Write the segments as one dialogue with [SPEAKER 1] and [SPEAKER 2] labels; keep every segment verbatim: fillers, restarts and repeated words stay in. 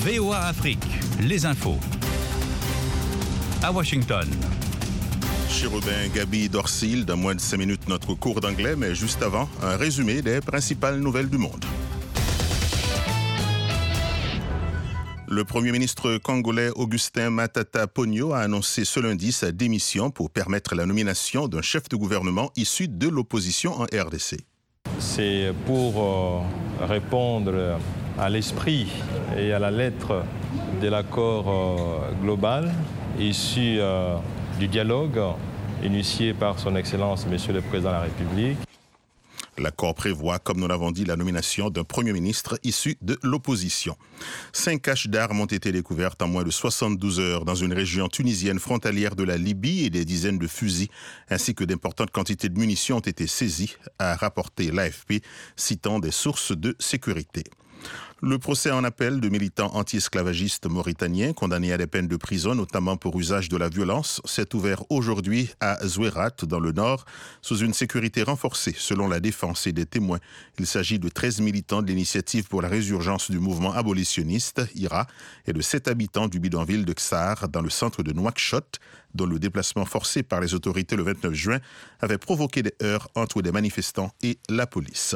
[SPEAKER 1] V O A Afrique, les infos. À Washington.
[SPEAKER 2] Chérubin Gabi Dorsil, dans moins de cinq minutes, notre cours d'anglais, mais juste avant, un résumé des principales nouvelles du monde. Le Premier ministre congolais Augustin Matata Ponyo a annoncé ce lundi sa démission pour permettre la nomination d'un chef de gouvernement issu de l'opposition en R D C.
[SPEAKER 3] C'est pour euh, répondre à l'esprit et à la lettre de l'accord euh, global issu euh, du dialogue initié par son Excellence, Monsieur le Président de la République.
[SPEAKER 2] L'accord prévoit, comme nous l'avons dit, la nomination d'un Premier ministre issu de l'opposition. Cinq caches d'armes ont été découvertes en moins de soixante-douze heures dans une région tunisienne frontalière de la Libye et des dizaines de fusils ainsi que d'importantes quantités de munitions ont été saisies, a rapporté l'A F P, citant des sources de sécurité. Le procès en appel de militants anti-esclavagistes mauritaniens condamnés à des peines de prison, notamment pour usage de la violence, s'est ouvert aujourd'hui à Zouérat, dans le nord, sous une sécurité renforcée, selon la défense et des témoins. Il s'agit de treize militants de l'Initiative pour la résurgence du mouvement abolitionniste, I R A, et de sept habitants du bidonville de Ksar, dans le centre de Nouakchott, dont le déplacement forcé par les autorités le vingt-neuf juin avait provoqué des heurts entre des manifestants et la police.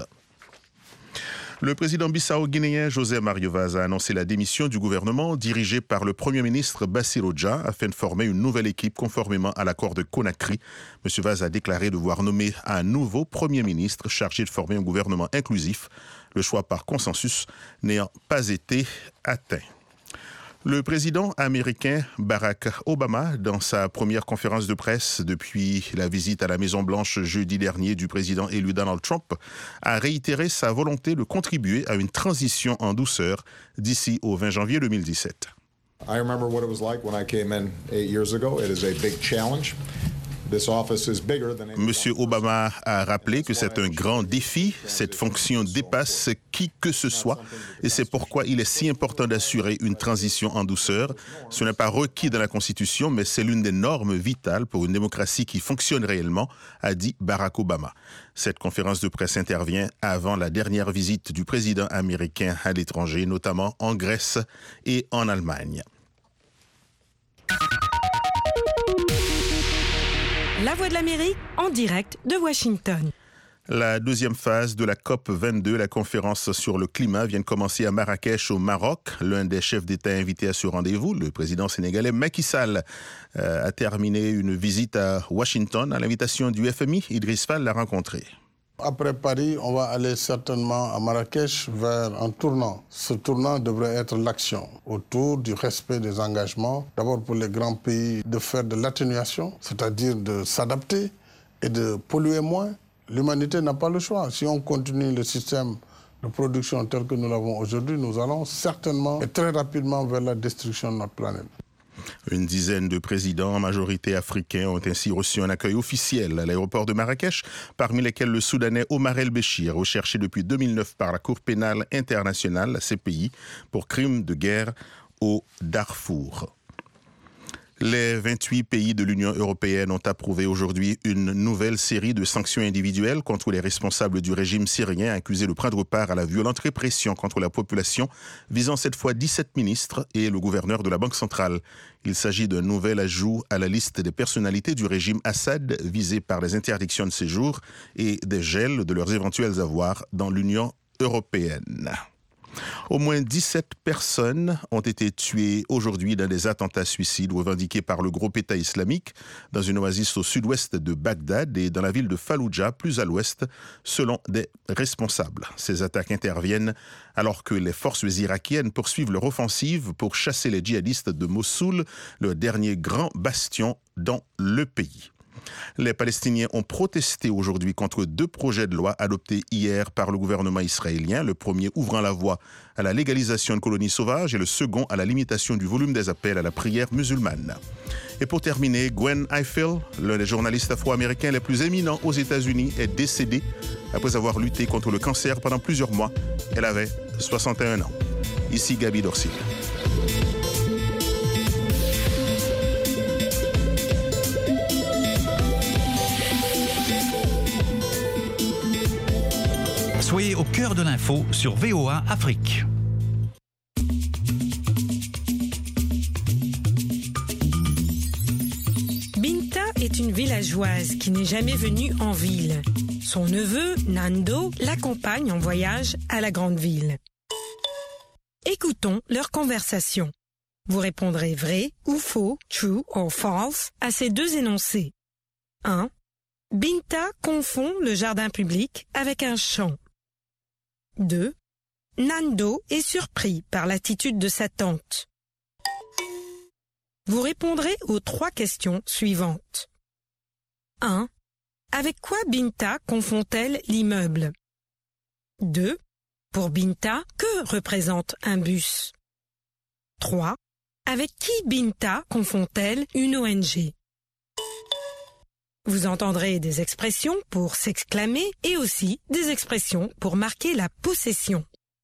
[SPEAKER 2] Le président bissau-guinéen José Mario Vaz a annoncé la démission du gouvernement dirigé par le Premier ministre Bassirou Dia afin de former une nouvelle équipe conformément à l'accord de Conakry. M. Vaz a déclaré devoir nommer un nouveau Premier ministre chargé de former un gouvernement inclusif, le choix par consensus n'ayant pas été atteint. Le président américain Barack Obama, dans sa première conférence de presse depuis la visite à la Maison-Blanche jeudi dernier du président élu Donald Trump, a réitéré sa volonté de contribuer à une transition en douceur d'ici au vingt janvier deux mille dix-sept.
[SPEAKER 4] I remember what it was like when I came in eight years ago. It is a big challenge.
[SPEAKER 2] Monsieur Obama a rappelé que c'est un grand défi. Cette fonction dépasse qui que ce soit et c'est pourquoi il est si important d'assurer une transition en douceur. Ce n'est pas requis dans la Constitution, mais c'est l'une des normes vitales pour une démocratie qui fonctionne réellement, a dit Barack Obama. Cette conférence de presse intervient avant la dernière visite du président américain à l'étranger, notamment en Grèce et en Allemagne.
[SPEAKER 5] La Voix de l'Amérique, en direct de Washington.
[SPEAKER 2] La deuxième phase de la COP vingt-deux, la conférence sur le climat, vient de commencer à Marrakech, au Maroc. L'un des chefs d'État invités à ce rendez-vous, le président sénégalais Macky Sall, euh, a terminé une visite à Washington. À l'invitation du F M I, Idriss Fall l'a rencontré.
[SPEAKER 6] Après Paris, on va aller certainement à Marrakech vers un tournant. Ce tournant devrait être l'action autour du respect des engagements. D'abord pour les grands pays de faire de l'atténuation, c'est-à-dire de s'adapter et de polluer moins. L'humanité n'a pas le choix. Si on continue le système de production tel que nous l'avons aujourd'hui, nous allons certainement et très rapidement vers la destruction de notre planète.
[SPEAKER 2] Une dizaine de présidents, en majorité africains, ont ainsi reçu un accueil officiel à l'aéroport de Marrakech, parmi lesquels le Soudanais Omar El-Béchir, recherché depuis deux mille neuf par la Cour pénale internationale, la C P I, pour crimes de guerre au Darfour. Les vingt-huit pays de l'Union européenne ont approuvé aujourd'hui une nouvelle série de sanctions individuelles contre les responsables du régime syrien accusés de prendre part à la violente répression contre la population, visant cette fois dix-sept ministres et le gouverneur de la Banque centrale. Il s'agit d'un nouvel ajout à la liste des personnalités du régime Assad visées par les interdictions de séjour et des gels de leurs éventuels avoirs dans l'Union européenne. Au moins dix-sept personnes ont été tuées aujourd'hui dans des attentats suicides revendiqués par le groupe État islamique dans une oasis au sud-ouest de Bagdad et dans la ville de Fallujah, plus à l'ouest, selon des responsables. Ces attaques interviennent alors que les forces irakiennes poursuivent leur offensive pour chasser les djihadistes de Mossoul, le dernier grand bastion dans le pays. Les Palestiniens ont protesté aujourd'hui contre deux projets de loi adoptés hier par le gouvernement israélien, le premier ouvrant la voie à la légalisation de colonies sauvages et le second à la limitation du volume des appels à la prière musulmane. Et pour terminer, Gwen Ifill, l'un des journalistes afro-américains les plus éminents aux États-Unis, est décédé après avoir lutté contre le cancer pendant plusieurs mois. Elle avait soixante et un ans. Ici Gabi Dorsil.
[SPEAKER 1] Soyez au cœur de l'info sur V O A Afrique.
[SPEAKER 5] est une villageoise qui n'est jamais venue en ville. Son neveu, Nando, l'accompagne en voyage à la grande ville. Écoutons leur conversation. Vous répondrez vrai ou faux, true or false, à ces deux énoncés. un. Binta confond le jardin public avec un champ. deux. Nando est surpris par l'attitude de sa tante. Vous répondrez aux trois questions suivantes. un. Avec quoi Binta confond-elle l'immeuble? deux. Pour Binta, que représente un bus? trois. Avec qui Binta confond-elle une O N G? Vous entendrez des expressions pour s'exclamer et aussi des expressions pour marquer la possession.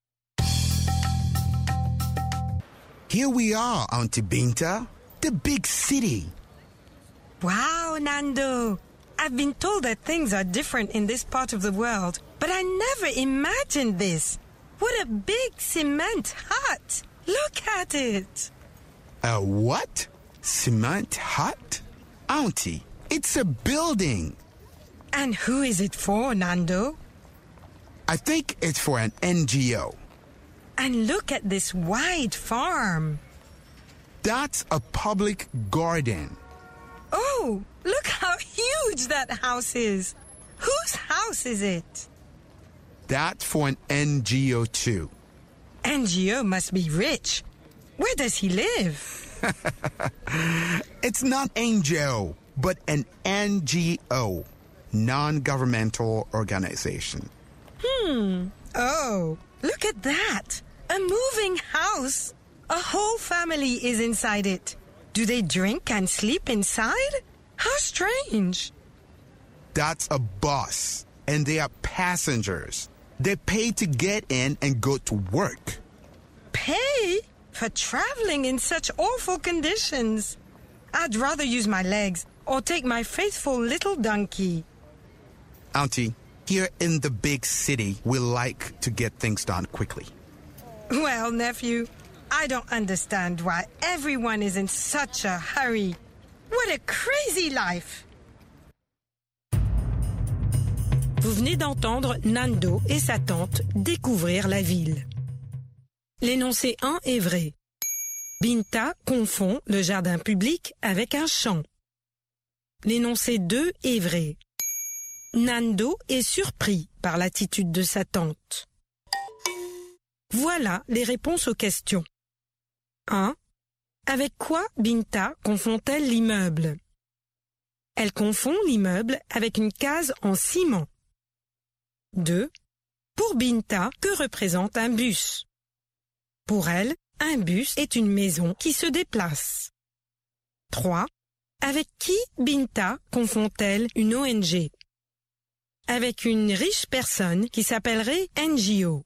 [SPEAKER 7] Here we are, Auntie Binta, the big city.
[SPEAKER 5] Wow, Nando! I've been told that things are different in this part of the world, but I never imagined this. What a big cement hut! Look at it!
[SPEAKER 7] A what? Cement hut? Auntie, it's a building.
[SPEAKER 5] And who is it for, Nando?
[SPEAKER 7] I think it's for an N G O.
[SPEAKER 5] And look at this wide farm.
[SPEAKER 7] That's a public garden.
[SPEAKER 5] Oh, look how huge that house is. Whose house is it?
[SPEAKER 7] That's for an N G O too.
[SPEAKER 5] N G O must be rich. Where does he live?
[SPEAKER 7] It's not N G O, but an N G O, non-governmental organization.
[SPEAKER 5] Hmm. Oh, look at that. A moving house. A whole family is inside it. Do they drink and sleep inside? How strange.
[SPEAKER 7] That's a bus, and they are passengers. They pay to get in and go to work.
[SPEAKER 5] Pay? For traveling in such awful conditions. I'd rather use my legs or take my faithful little donkey.
[SPEAKER 7] Auntie, here in the big city, we like to get things done quickly.
[SPEAKER 5] Well, nephew, I don't understand why everyone is in such a hurry. What a crazy life! Vous venez d'entendre Nando et sa tante découvrir la ville. L'énoncé un est vrai. Binta confond le jardin public avec un champ. L'énoncé deux est vrai. Nando est surpris par l'attitude de sa tante. Voilà les réponses aux questions. un. Avec quoi Binta confond-elle l'immeuble? Elle confond l'immeuble avec une case en ciment. deux. Pour Binta, que représente un bus? Pour elle, un bus est une maison qui se déplace. trois. Avec qui Binta confond-elle une O N G? Avec une riche personne qui s'appellerait N G O.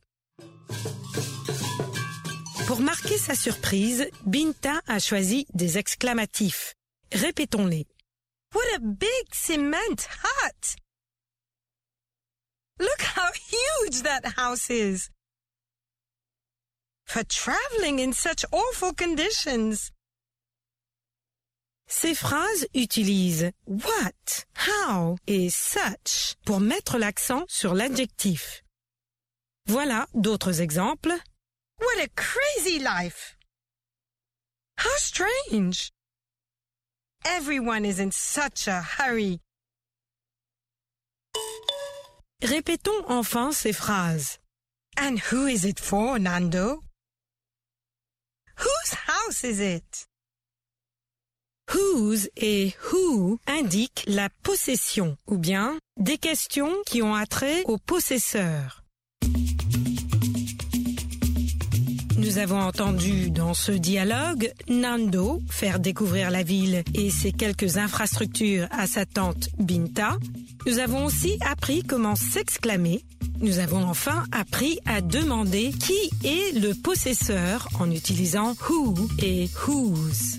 [SPEAKER 5] Pour marquer sa surprise, Binta a choisi des exclamatifs. Répétons-les. What a big cement hut! Look how huge that house is! For traveling in such awful conditions. Ces phrases utilisent what, how et such pour mettre l'accent sur l'adjectif. Voilà d'autres exemples. What a crazy life! How strange! Everyone is in such a hurry. Répétons enfin ces phrases. And who is it for, Nando? Whose house is it? Whose et who indiquent la possession ou bien des questions qui ont attrait au possesseur. Nous avons entendu dans ce dialogue Nando faire découvrir la ville et ses quelques infrastructures à sa tante Binta. Nous avons aussi appris comment s'exclamer. Nous avons enfin appris à demander qui est le possesseur en utilisant who et whose.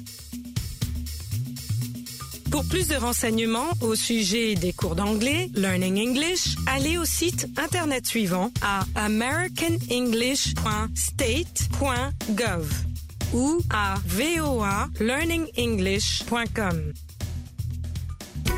[SPEAKER 5] Pour plus de renseignements au sujet des cours d'anglais, Learning English, allez au site internet suivant à american english point state point gov ou à voa learning english point com.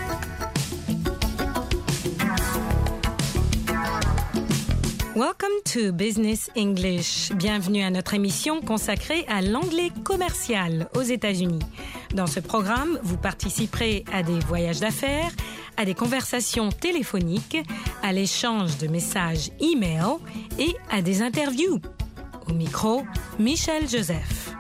[SPEAKER 5] Welcome to Business English. Bienvenue à notre émission consacrée à l'anglais commercial aux États-Unis. Dans ce programme, vous participerez à des voyages d'affaires, à des conversations téléphoniques, à l'échange de messages e-mail et à des interviews. Au micro, Michel Joseph.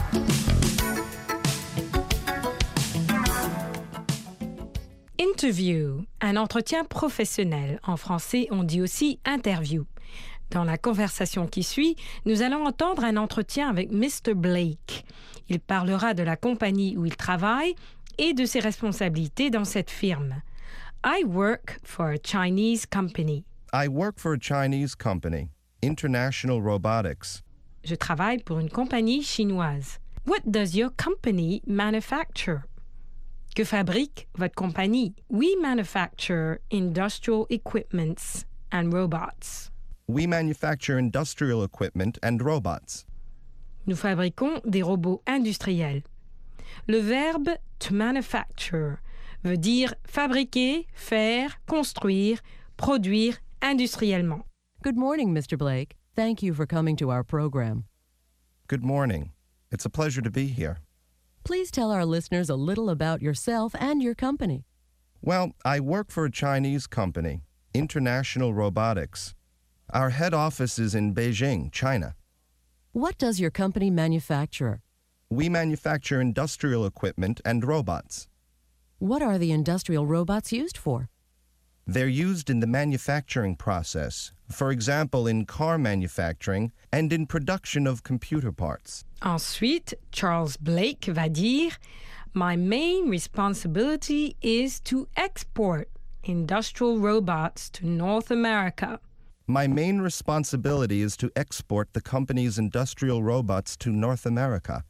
[SPEAKER 5] Interview, un entretien professionnel. En français, on dit aussi interview. Dans la conversation qui suit, nous allons entendre un entretien avec mister Blake. Il parlera de la compagnie où il travaille et de ses responsabilités dans cette firme. I work for a Chinese company.
[SPEAKER 8] I work for a Chinese company, International Robotics.
[SPEAKER 5] Je travaille pour une compagnie chinoise. What does your company manufacture? Que fabrique votre compagnie? We manufacture industrial equipments and robots.
[SPEAKER 8] We manufacture industrial equipment and robots.
[SPEAKER 5] Nous fabriquons des robots industriels. Le verbe to manufacture veut dire fabriquer, faire, construire, produire industriellement.
[SPEAKER 9] Good morning, mister Blake. Thank you for coming to our program.
[SPEAKER 8] Good morning. It's a pleasure to be here.
[SPEAKER 9] Please tell our listeners a little about yourself and your company.
[SPEAKER 8] Well, I work for a Chinese company, International Robotics. Our head office is in Beijing, China.
[SPEAKER 9] What does your company manufacture?
[SPEAKER 8] We manufacture industrial equipment and robots.
[SPEAKER 9] What are the industrial robots used for?
[SPEAKER 8] They're used in the manufacturing process, for example, in car manufacturing and in production of computer parts.
[SPEAKER 5] Ensuite, Charles Blake va dire, My main responsibility is to export industrial robots to North America.
[SPEAKER 8] My main responsibility is to export the company's industrial robots to North America.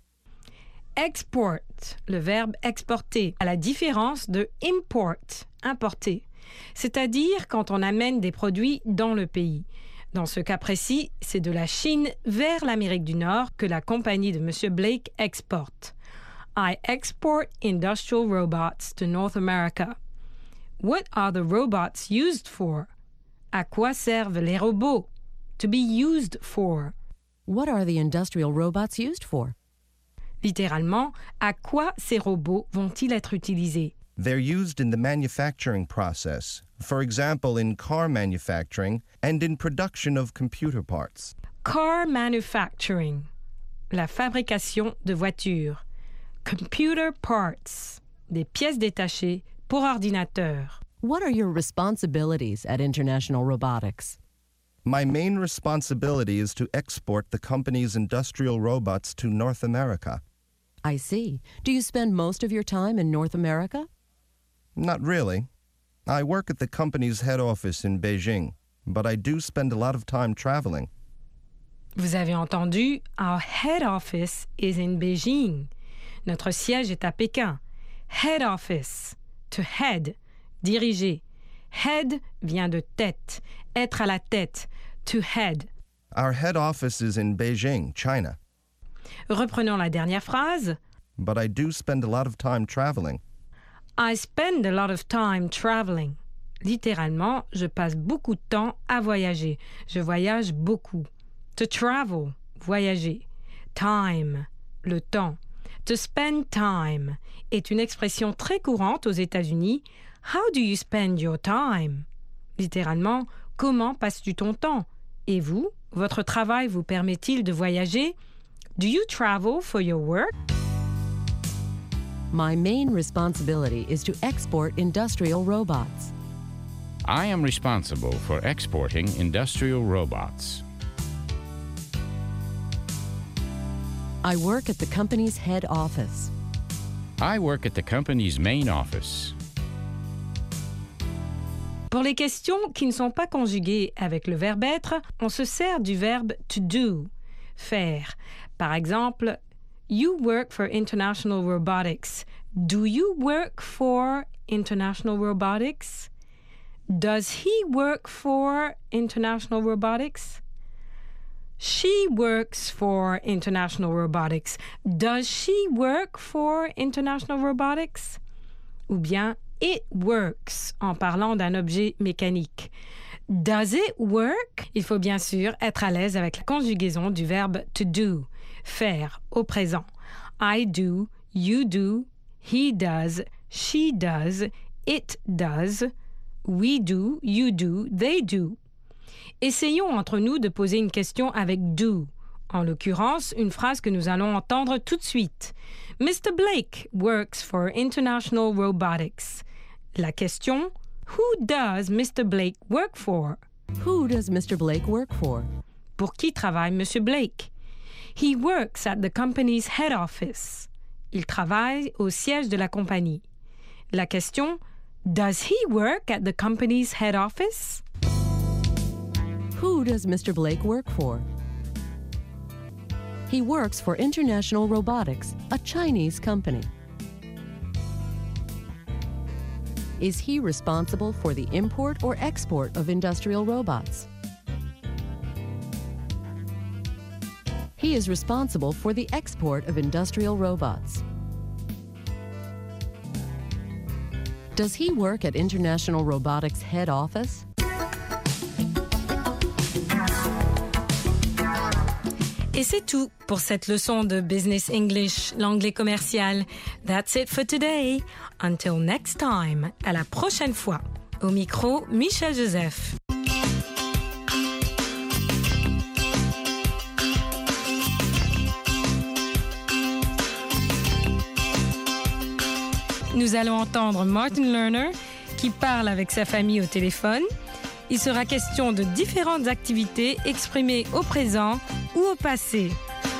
[SPEAKER 5] Export, le verbe exporter, à la différence de import, importer, c'est-à-dire quand on amène des produits dans le pays. Dans ce cas précis, c'est de la Chine vers l'Amérique du Nord que la compagnie de M. Blake exporte. I export industrial robots to North America. What are the robots used for? À quoi servent les robots? To be used for.
[SPEAKER 9] What are the industrial robots used for?
[SPEAKER 5] Littéralement, à quoi ces robots vont-ils être utilisés?
[SPEAKER 8] They're used in the manufacturing process, for example, in car manufacturing and in production of computer parts.
[SPEAKER 5] Car manufacturing, la fabrication de voitures. Computer parts, des pièces détachées pour ordinateur.
[SPEAKER 9] What are your responsibilities at International Robotics?
[SPEAKER 8] My main responsibility is to export the company's industrial robots to North America.
[SPEAKER 9] I see. Do you spend most of your time in North America?
[SPEAKER 8] Not really. I work at the company's head office in Beijing, but I do spend a lot of time traveling.
[SPEAKER 5] Vous avez entendu, our head office is in Beijing. Notre siège est à Pékin. Head office, to head, diriger. Head vient de tête, être à la tête, to head.
[SPEAKER 8] Our head office is in Beijing, China.
[SPEAKER 5] Reprenons la dernière phrase.
[SPEAKER 8] But I do spend a lot of time traveling.
[SPEAKER 5] I spend a lot of time traveling. Littéralement, je passe beaucoup de temps à voyager. Je voyage beaucoup. To travel, voyager. Time, le temps. To spend time est une expression très courante aux États-Unis. How do you spend your time? Littéralement, comment passes-tu ton temps? Et vous, votre travail vous permet-il de voyager? Do you travel for your work?
[SPEAKER 9] My main responsibility is to export industrial robots.
[SPEAKER 10] I am responsible for exporting industrial robots.
[SPEAKER 9] I work at the company's head office.
[SPEAKER 10] I work at the company's main office.
[SPEAKER 5] Pour les questions qui ne sont pas conjuguées avec le verbe être, on se sert du verbe to do, faire. Par exemple, you work for International Robotics. Do you work for International Robotics? Does he work for International Robotics? She works for International Robotics. Does she work for International Robotics? Ou bien it works en parlant d'un objet mécanique. Does it work? Il faut bien sûr être à l'aise avec la conjugaison du verbe to do, faire au présent. I do, you do, he does, she does, it does, we do, you do, they do. Essayons entre nous de poser une question avec do. En l'occurrence, une phrase que nous allons entendre tout de suite. Mister Blake works for International Robotics. La question: Who does Mister Blake work for?
[SPEAKER 9] Who does Mister Blake work for?
[SPEAKER 5] Pour qui travaille Monsieur Blake? He works at the company's head office. Il travaille au siège de la compagnie. La question: Does he work at the company's head office?
[SPEAKER 9] Who does Mister Blake work for? He works for International Robotics, a Chinese company. Is he responsible for the import or export of industrial robots? He is responsible for the export of industrial robots. Does he work at International Robotics head office?
[SPEAKER 5] Et c'est tout pour cette leçon de Business English, l'anglais commercial. That's it for today. Until next time. À la prochaine fois. Au micro, Michel Joseph. Nous allons entendre Martin Lerner qui parle avec sa famille au téléphone. Il sera question de différentes activités exprimées au présent ou au passé.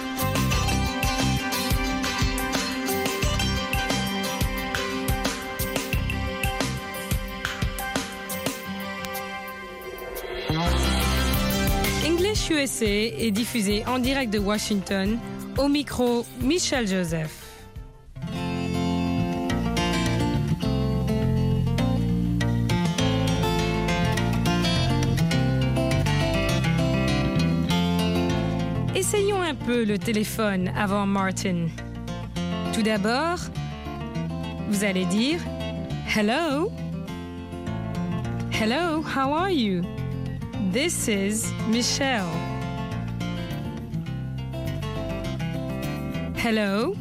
[SPEAKER 5] English U S A est diffusé en direct de Washington. Au micro, Michel Joseph. Essayons un peu le téléphone avant Martin. Tout d'abord, vous allez dire Hello. Hello, how are you? This is Michelle. Hello.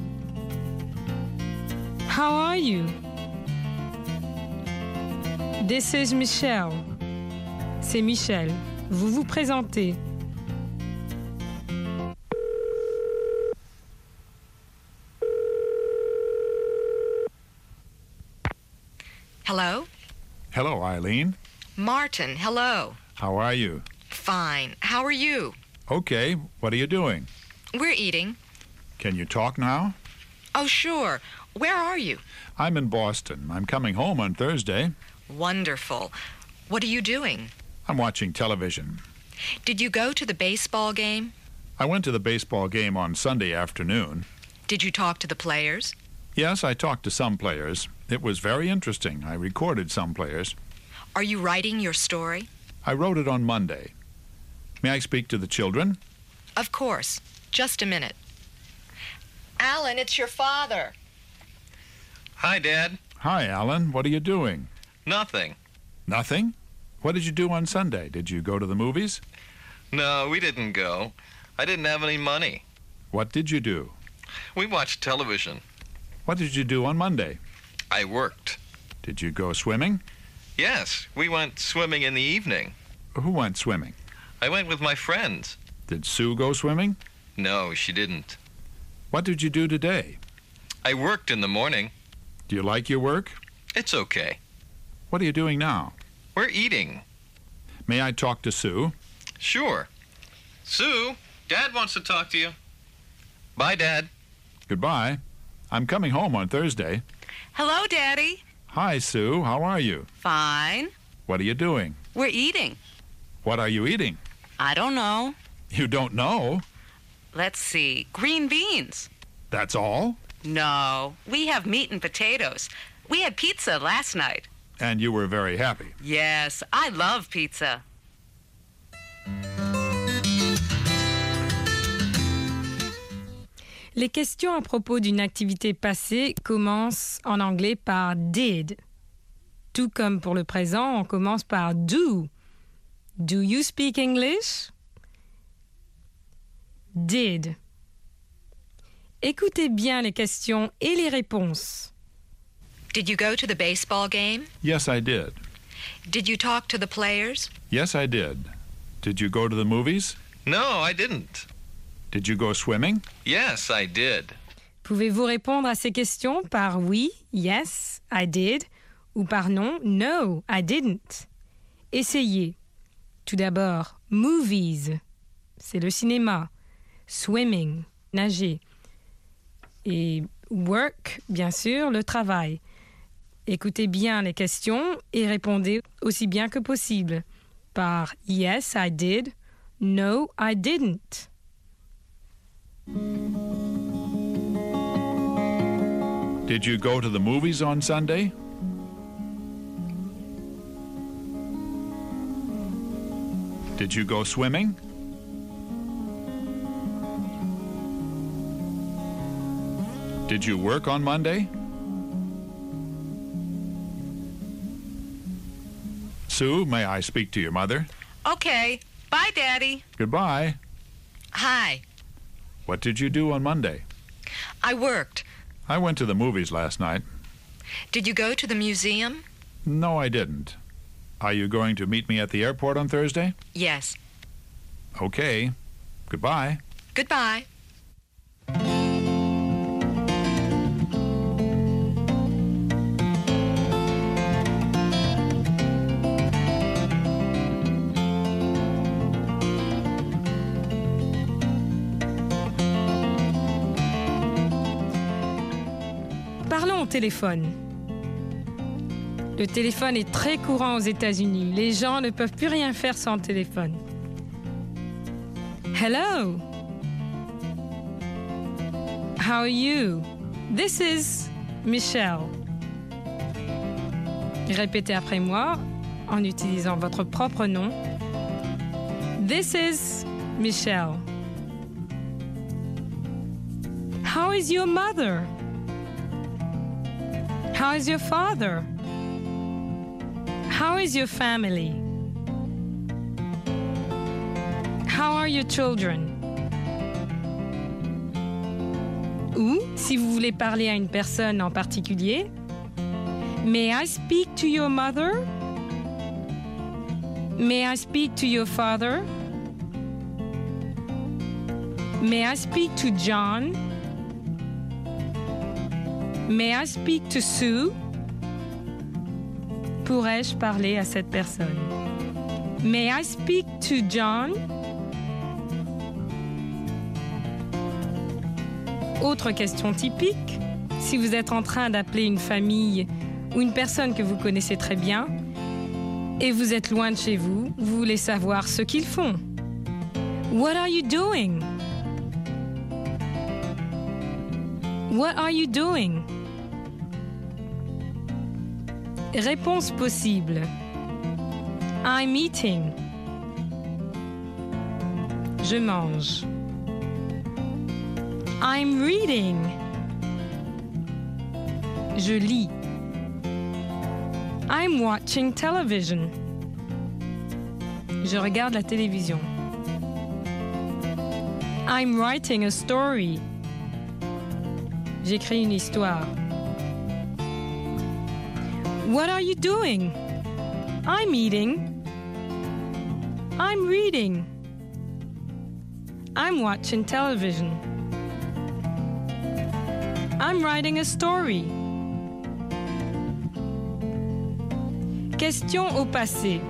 [SPEAKER 5] How are you? This is Michelle. C'est Michel. Vous vous présentez.
[SPEAKER 11] Hello?
[SPEAKER 12] Hello, Eileen.
[SPEAKER 11] Martin, hello.
[SPEAKER 12] How are you?
[SPEAKER 11] Fine. How are you?
[SPEAKER 12] Okay. What are you doing?
[SPEAKER 11] We're eating.
[SPEAKER 12] Can you talk now?
[SPEAKER 11] Oh, sure. Where are you?
[SPEAKER 12] I'm in Boston. I'm coming home on Thursday.
[SPEAKER 11] Wonderful. What are you doing?
[SPEAKER 12] I'm watching television.
[SPEAKER 11] Did you go to the baseball game?
[SPEAKER 12] I went to the baseball game on Sunday afternoon.
[SPEAKER 11] Did you talk to the players?
[SPEAKER 12] Yes, I talked to some players. It was very interesting. I recorded some players.
[SPEAKER 11] Are you writing your story?
[SPEAKER 12] I wrote it on Monday. May I speak to the children?
[SPEAKER 11] Of course. Just a minute. Alan, it's your father.
[SPEAKER 13] Hi, Dad.
[SPEAKER 12] Hi, Alan. What are you doing?
[SPEAKER 13] Nothing.
[SPEAKER 12] Nothing? What did you do on Sunday? Did you go to the movies?
[SPEAKER 13] No, we didn't go. I didn't have any money.
[SPEAKER 12] What did you do?
[SPEAKER 13] We watched television.
[SPEAKER 12] What did you do on Monday?
[SPEAKER 13] I worked.
[SPEAKER 12] Did you go swimming?
[SPEAKER 13] Yes, we went swimming in the evening.
[SPEAKER 12] Who went swimming?
[SPEAKER 13] I went with my friends.
[SPEAKER 12] Did Sue go swimming?
[SPEAKER 13] No, she didn't.
[SPEAKER 12] What did you do today?
[SPEAKER 13] I worked in the morning.
[SPEAKER 12] Do you like your work?
[SPEAKER 13] It's okay.
[SPEAKER 12] What are you doing now?
[SPEAKER 13] We're eating.
[SPEAKER 12] May I talk to Sue?
[SPEAKER 13] Sure. Sue, Dad wants to talk to you. Bye, Dad.
[SPEAKER 12] Goodbye. I'm coming home on Thursday.
[SPEAKER 14] Hello, Daddy.
[SPEAKER 12] Hi, Sue. How are you?
[SPEAKER 14] Fine.
[SPEAKER 12] What are you doing?
[SPEAKER 14] We're eating.
[SPEAKER 12] What are you eating?
[SPEAKER 14] I don't know.
[SPEAKER 12] You don't know?
[SPEAKER 14] Let's see. Green beans.
[SPEAKER 12] That's all?
[SPEAKER 14] No. We have meat and potatoes. We had pizza last night.
[SPEAKER 12] And you were very happy.
[SPEAKER 14] Yes, I love pizza.
[SPEAKER 5] Les questions à propos d'une activité passée commencent en anglais par did. Tout comme pour le présent, on commence par do. Do you speak English? Did. Écoutez bien les questions et les réponses.
[SPEAKER 11] Did you go to the baseball game?
[SPEAKER 12] Yes, I did.
[SPEAKER 11] Did you talk to the players?
[SPEAKER 12] Yes, I did. Did you go to the movies?
[SPEAKER 13] No, I didn't.
[SPEAKER 12] Did you go swimming?
[SPEAKER 13] Yes, I did.
[SPEAKER 5] Pouvez-vous répondre à ces questions par oui, yes, I did, ou par non, no, I didn't. Essayez. Tout d'abord, movies, c'est le cinéma. Swimming, nager. Et work, bien sûr, le travail. Écoutez bien les questions et répondez aussi bien que possible par yes, I did, no, I didn't.
[SPEAKER 12] Did you go to the movies on Sunday? Did you go swimming? Did you work on Monday? Sue, may I speak to your mother?
[SPEAKER 14] Okay. Bye, Daddy.
[SPEAKER 12] Goodbye.
[SPEAKER 11] Hi.
[SPEAKER 12] What did you do on Monday?
[SPEAKER 11] I worked.
[SPEAKER 12] I went to the movies last night.
[SPEAKER 11] Did you go to the museum?
[SPEAKER 12] No, I didn't. Are you going to meet me at the airport on Thursday?
[SPEAKER 11] Yes.
[SPEAKER 12] Okay. Goodbye.
[SPEAKER 11] Goodbye.
[SPEAKER 5] Parlons au téléphone. Le téléphone est très courant aux États-Unis. Les gens ne peuvent plus rien faire sans le téléphone. Hello. How are you? This is Michelle. Répétez après moi en utilisant votre propre nom. This is Michelle. How is your mother? How is your father? How is your family? How are your children? Ou, si vous voulez parler à une personne en particulier, May I speak to your mother? May I speak to your father? May I speak to John? May I speak to Sue? Pourrais-je parler à cette personne? May I speak to John? Autre question typique, si vous êtes en train d'appeler une famille ou une personne que vous connaissez très bien et vous êtes loin de chez vous, vous voulez savoir ce qu'ils font. What are you doing? What are you doing? Réponse possible. I'm eating. Je mange. I'm reading. Je lis. I'm watching television. Je regarde la télévision. I'm writing a story. J'écris une histoire. What are you doing? I'm eating. I'm reading. I'm watching television. I'm writing a story. Question au passé.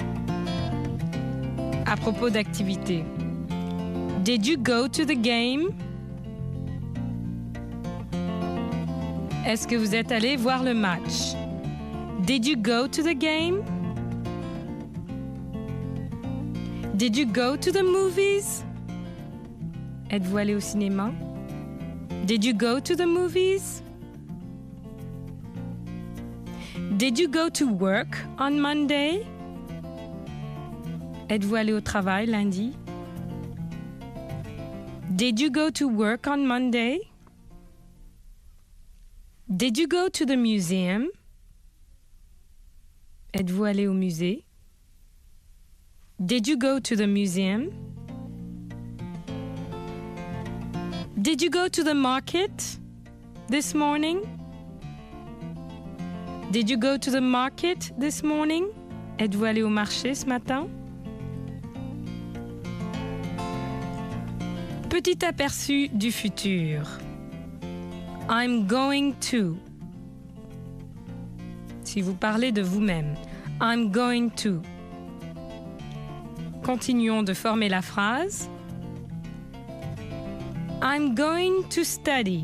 [SPEAKER 5] À propos d'activité. Did you go to the game? Est-ce que vous êtes allé voir le match? Did you go to the game? Did you go to the movies? Êtes-vous allé au cinéma? Did you go to the movies? Did you go to work on Monday? Êtes-vous allé au travail lundi? Did you go to work on Monday? Did you go to the museum? Êtes-vous allé au musée? Did you go to the museum? Did you go to the market this morning? Did you go to the market this morning? Êtes-vous allé au marché ce matin? Petit aperçu du futur. I'm going to. Si vous parlez de vous-même, I'm going to. Continuons de former la phrase. I'm going to study.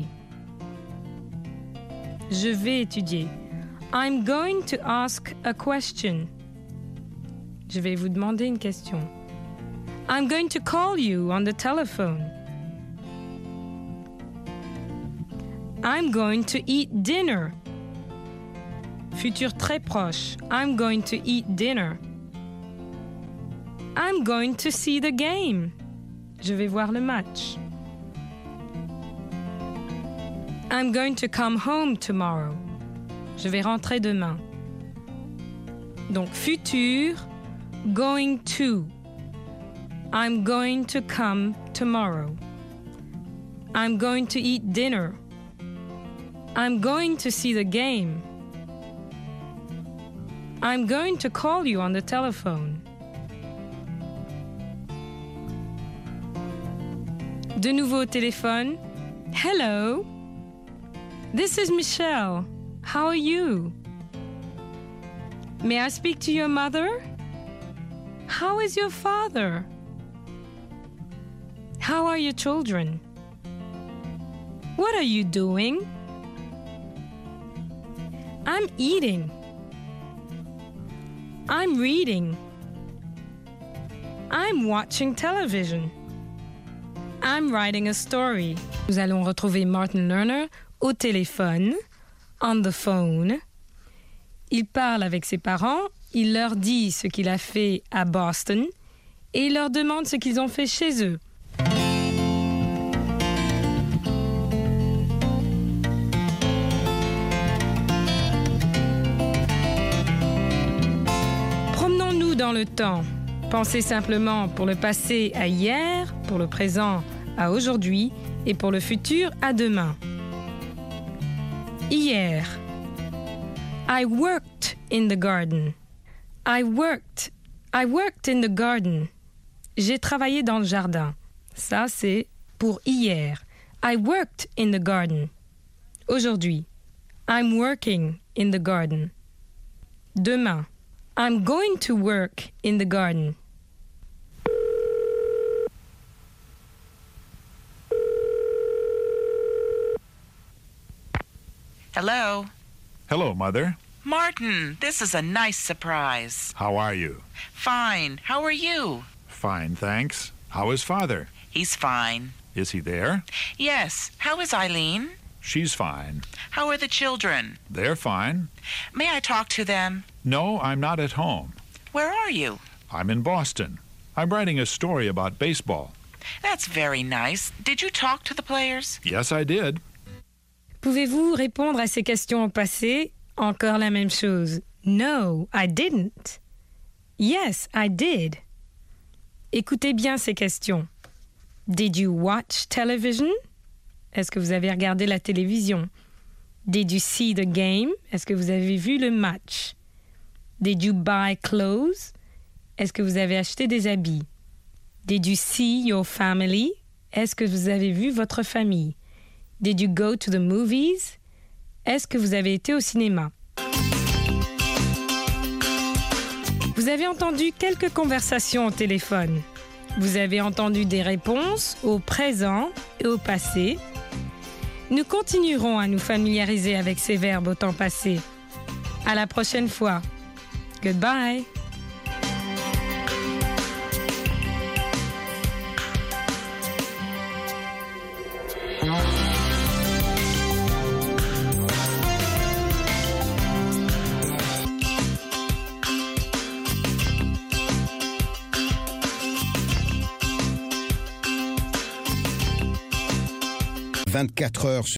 [SPEAKER 5] Je vais étudier. I'm going to ask a question. Je vais vous demander une question. I'm going to call you on the telephone. I'm going to eat dinner. Futur très proche. I'm going to eat dinner. I'm going to see the game. Je vais voir le match. I'm going to come home tomorrow. Je vais rentrer demain. Donc futur, going to. I'm going to come tomorrow. I'm going to eat dinner. I'm going to see the game. I'm going to call you on the telephone. De nouveau au téléphone. Hello. This is Michelle. How are you? May I speak to your mother? How is your father? How are your children? What are you doing? I'm eating. I'm reading. I'm watching television. I'm writing a story. Nous allons retrouver Martin Lerner au téléphone, on the phone. Il parle avec ses parents, il leur dit ce qu'il a fait à Boston et il leur demande ce qu'ils ont fait chez eux. Promenons-nous dans le temps. Pensez simplement pour le passé à hier, pour le présent à aujourd'hui et pour le futur à demain. Hier. I worked in the garden. I worked. I worked in the garden. J'ai travaillé dans le jardin. Ça, c'est pour hier. I worked in the garden. Aujourd'hui. I'm working in the garden. Demain. I'm going to work in the garden.
[SPEAKER 15] Hello.
[SPEAKER 12] Hello, Mother.
[SPEAKER 15] Martin, this is a nice surprise.
[SPEAKER 12] How are you?
[SPEAKER 15] Fine. How are you?
[SPEAKER 12] Fine, thanks. How is Father?
[SPEAKER 15] He's fine.
[SPEAKER 12] Is he there?
[SPEAKER 15] Yes. How is Eileen?
[SPEAKER 12] She's fine.
[SPEAKER 15] How are the children?
[SPEAKER 12] They're fine.
[SPEAKER 15] May I talk to them?
[SPEAKER 12] No, I'm not at home.
[SPEAKER 15] Where are you?
[SPEAKER 12] I'm in Boston. I'm writing a story about baseball.
[SPEAKER 15] That's very nice. Did you talk to the players?
[SPEAKER 12] Yes, I did.
[SPEAKER 5] Pouvez-vous répondre à ces questions au passé? Encore la même chose. No, I didn't. Yes, I did. Écoutez bien ces questions. Did you watch television? Est-ce que vous avez regardé la télévision? Did you see the game? Est-ce que vous avez vu le match? Did you buy clothes? Est-ce que vous avez acheté des habits? Did you see your family? Est-ce que vous avez vu votre famille? Did you go to the movies? Est-ce que vous avez été au cinéma? Vous avez entendu quelques conversations au téléphone. Vous avez entendu des réponses au présent et au passé. Nous continuerons à nous familiariser avec ces verbes au temps passé. À la prochaine fois. Goodbye.
[SPEAKER 16] vingt-quatre heures